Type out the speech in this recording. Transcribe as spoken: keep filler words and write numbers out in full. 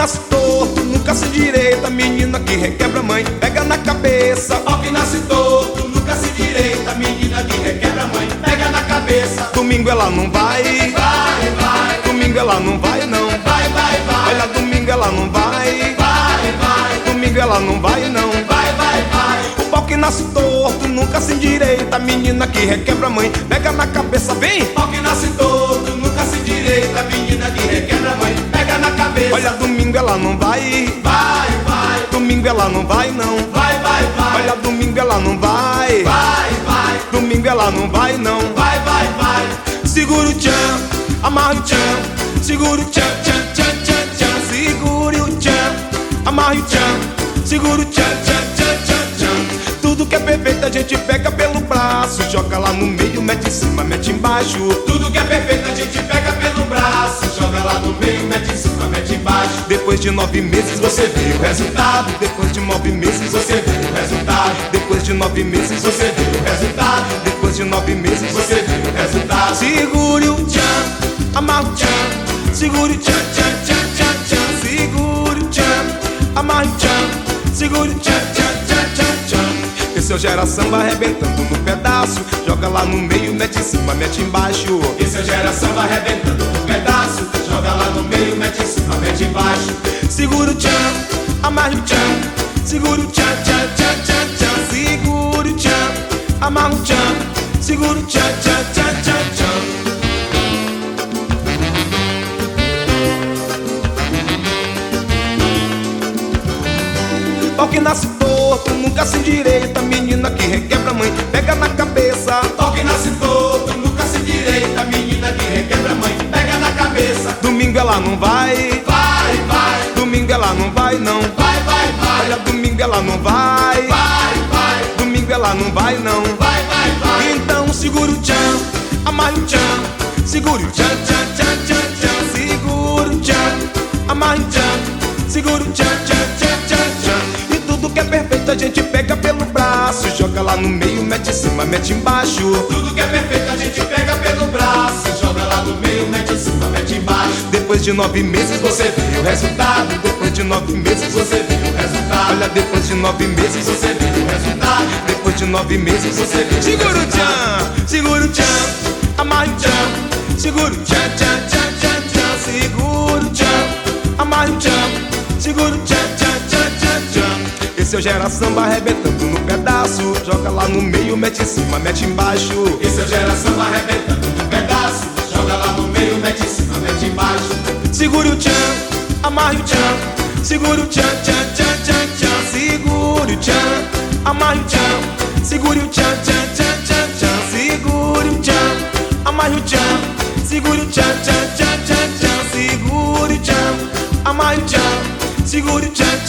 nasce torto, nunca se endireita. Menina que requebra a mãe, pega na cabeça. Pau que nasce torto, nunca se endireita. Menina que requebra a mãe, pega na cabeça. Domingo ela não vai, vai, vai. Domingo ela não vai não, vai, vai, vai. Olha, domingo ela não vai, vai, vai. Domingo ela não vai não, vai, vai, vai. O pau que nasce torto, nunca se endireita. Menina que requebra a mãe, pega na cabeça, vem. Pau que nasce torto, nunca se endireita. Menina que requebra a mãe, pega na cabeça. Olha, domingo ela não vai, vai, vai. Domingo ela não vai não, vai, vai, vai. Olha, domingo ela não vai, vai, vai. Domingo ela não vai não, vai, vai, vai. Segura o tchan, amarra o tchan, segura o tchan, tchan, tchan, tchan, tchan. Segure o tchan, amarra o tchan, segura o tchan, tchan, tchan, tchan, tchan. Tudo que é perfeito a gente pega pelo braço, joga lá no meio, mete em cima, mete embaixo. Tudo que é perfeito a gente pega pelo braço, joga lá no meio, mete em cima, mete embaixo. Depois de nove meses você vê o resultado. Depois de nove meses você vê o resultado. Depois de nove meses você vê o resultado. Depois de nove meses você vê o resultado. Segure o tchan, amarra o tchan, segure o tchan, tchan, tchan, tchan, tchan. Segure o tchan, amarra o tchan, segure o tchan, tchan, tchan, tchan, tchan. Esse é o Gera Samba arrebentando no pedaço, joga lá no meio, mete em cima, mete embaixo. Esse é o Gera Samba arrebentando no pedaço, joga lá no meio, mete em cima, mete embaixo. Segura o tchan, amarra o tchan, segura o tchan, tchan, tchan, tchan, tchan. Segura o tchan, amarra o tchan, segura o tchan, tchan, tchan, tchan, tchan. Pau que nasce torto, nunca se endireita. Menina que requebra a mãe, pega na cabeça. Pau que nasce torto, nunca se endireita. Menina que requebra a mãe, pega na cabeça. Domingo ela não vai, vai, vai. Domingo ela não vai não, vai, vai, vai. Olha, domingo ela não vai, vai, vai. Domingo ela não vai não, vai, vai, vai. Então segura o tchan, amarra o tchan, segura o tchan, tchan, tchan, tchan, tchan. Segura o tchan, amarra o tchan, segura o tchan, tchan, tchan, tchan, tchan. E tudo que é perfeito a gente pega pelo braço, joga lá no meio, mete em cima, mete embaixo. Tudo que é perfeito a gente pega pelo braço, joga lá no meio, mete em cima, mete embaixo. Depois de nove meses você vê o resultado. Depois de nove meses você vê o resultado. Olha, depois de nove meses você vê o resultado. Depois de nove meses você vê o segura resultado. o tchan, segura o tchan, amarra o tchan, segura o tchan, tchan, tchan, tchan, tchan. Segura o tchan, amarra o tchan, segura o tchan, tchan, tchan, tchan, tchan. Esse é o Gera Samba arrebentando no pedaço, joga lá no meio, mete em cima, mete embaixo. Esse é o Gera Samba arrebentando no pedaço, joga lá no meio, mete em cima, mete embaixo. Segure o tchan, amarre o tchan, segure o tchan, tchan, tchan, tchan, tchan. Segure o tchan, amarre o tchan, segure o tchan, tchan, tchan, tchan, tchan. Segure o tchan, amarre o tchan, segure o tchan, tchan, tchan, tchan, tchan. Segure o tchan, amarre o tchan, segure o tchan,